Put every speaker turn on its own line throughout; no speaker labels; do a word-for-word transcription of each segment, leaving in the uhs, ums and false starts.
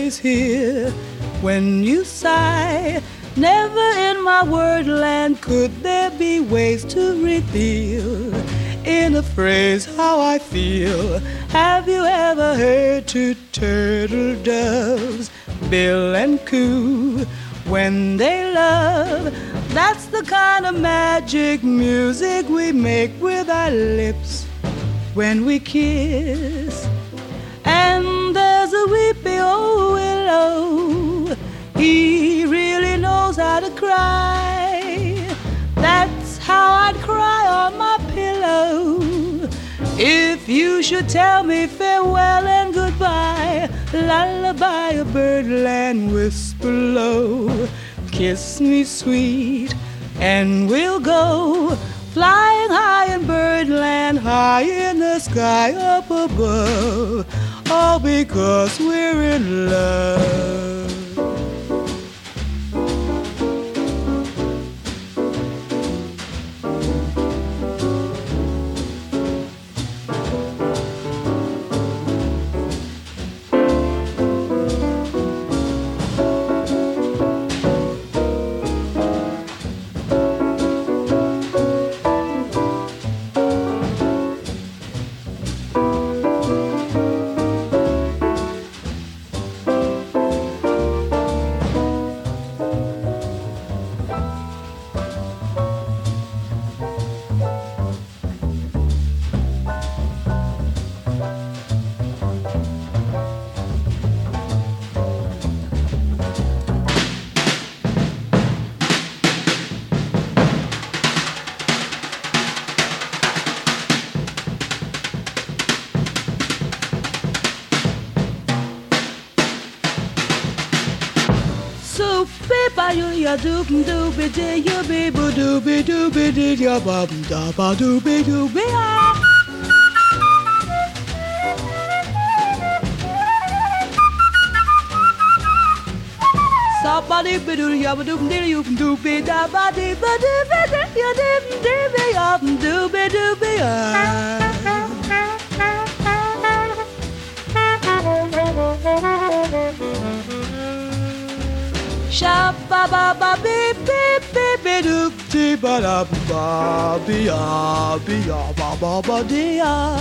always hear when you sigh. Never in my wordland could there be ways to reveal in a phrase how I feel. Have you ever heard two turtle doves bill and coo when they love? That's the kind of magic music we make with our lips when we kiss. And there's a weepy old willow, he really knows how to cry. That's how I'd cry on my pillow if you should tell me farewell and goodbye. Lullaby of birdland, whisper low, kiss me sweet, and we'll go flying high in birdland, high in the sky up above, all because we're in love. Ya doobie doobie dee ya bee boo doobie doobie dee ya bum da ba doobie doobie ah. Somebody be doo ya ba doobie dee you doobie da ba dee ba doobie dee ya doobie doobie ya doobie doobie ah. Sha ba ba ba beep beep beep beep doop dee ba da ba be ya be ya ba ba ba dee ya.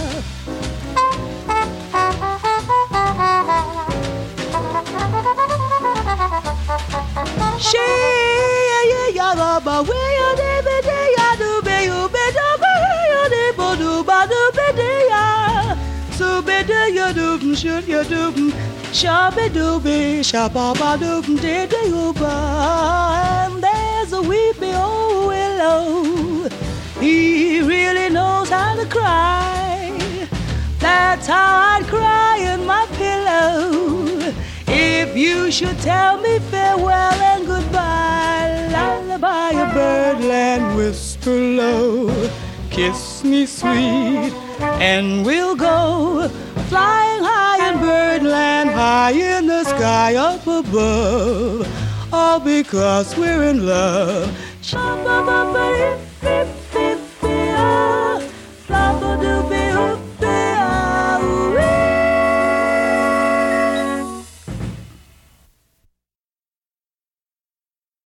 She ya ya ya ba ba we ya dee be dee ya do be you be do be ya dee bo do ba do be dee ya. So be do ya do shoot ya do. Shabby dooby, shabba ba doob dee dee ooba. And there's a weepy old willow, he really knows how to cry. That's how I'd cry in my pillow if you should tell me farewell and goodbye. Lullaby of birdland, whisper low, kiss me sweet, and we'll go flying high in birdland, high in the sky up above, all because we're in love.